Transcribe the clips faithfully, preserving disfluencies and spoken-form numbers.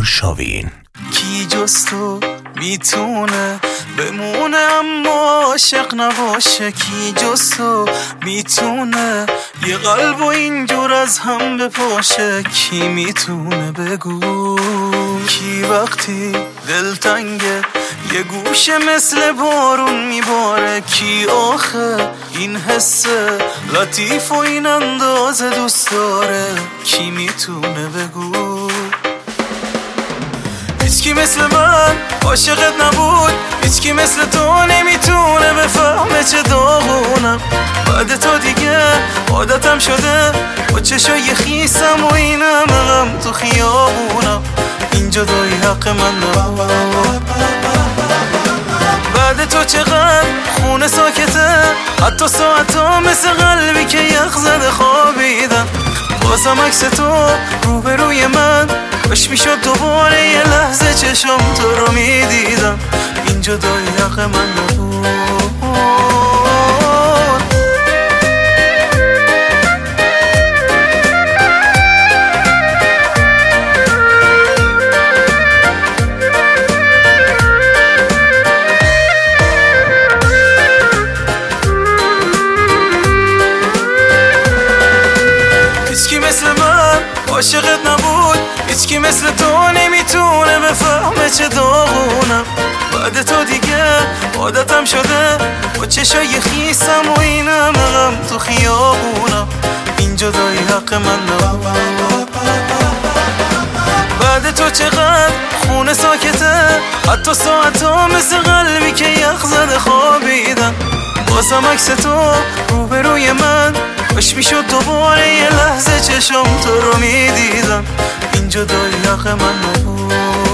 آرشاوین. کی جز تو میتونه بمونه اما عاشق نباشه؟ کی جز تو میتونه یه قلب و اینجور از هم بپاشه؟ کی میتونه بگو؟ کی وقتی دلتنگه یه گوشه مثل بارون میباره؟ کی آخه این حس لطیف و این اندازه دوست داره؟ کی میتونه بگو؟ هیچکی مثل من عاشقت نبود، هیچکی مثل تو نمیتونه بفهمه چه داغونم. بعد تو دیگه عادتم شده با چشای خیسم و اینم غم تو خیابونم. این جدایی حق من نبود. بعد تو چقدر خونه ساکته، حتی ساعتا مثل قلبی که یخ زده خوابیدم. بازم عکس تو روبروی من، کاش میشد دوباره یه لحظه چشم تو رو میدیدم. این جدایی حق من نبود. هیچکی مثل من عاشقت نبود، هیچکی مثل تو نمیتونه بفهمه چه داغونم. بعد تو دیگه عادتم شده با چشای خیسم و اینم غم تو خیابونم. این جدایی حق من نبود. بعد تو چقدر خونه ساکته، حتی ساعتا مثل قلبی که یخ زده خوابیدم. بازم عکس تو روبروی من، کاش میشد دوباره یه لحظه چشم تو رو میدیدم. این جدایی حق من نبود.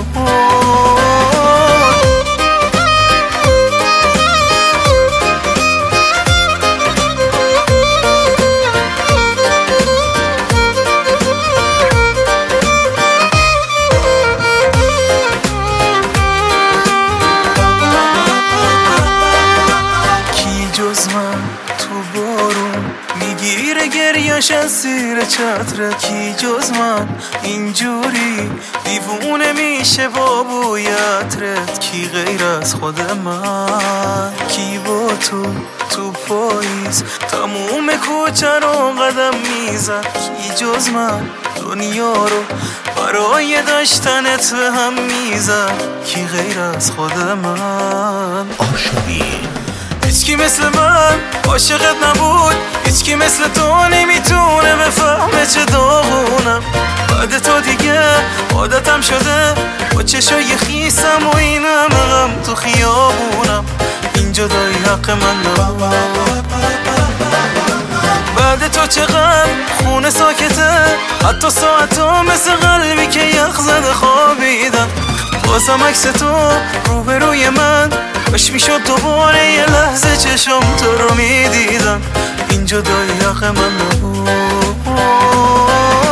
کی جز من تو بارون میگیره گریه‌ش از زیر چتره؟ کی جز من اینجوری دیوونه میشه با بوی عطرت؟ کی غیر از خود من؟ کی با تو تو پاییز تموم کوچه رو قدم میزد؟ کی جز من دنیا رو برای داشتنت به هم میزد؟ کی غیر از خود من؟ آرشاوین. هیچکی مثل من عاشقت نبود، هیچکی مثل تو نمیتونه بفهمه چه داغونم. بعد تو دیگه عادتم شده با چشای خیسم و اینم غم تو خیابونم. این جدایی حق من نبود. بعد تو چقدر خونه ساکته، حتی ساعتا مثل قلبی که یخ زده خوابیدم. بازم عکس تو روبروی من، کاش میشد دوباره یه لحظه چشم تو رو میدیدم. این جدایی حق من نبود.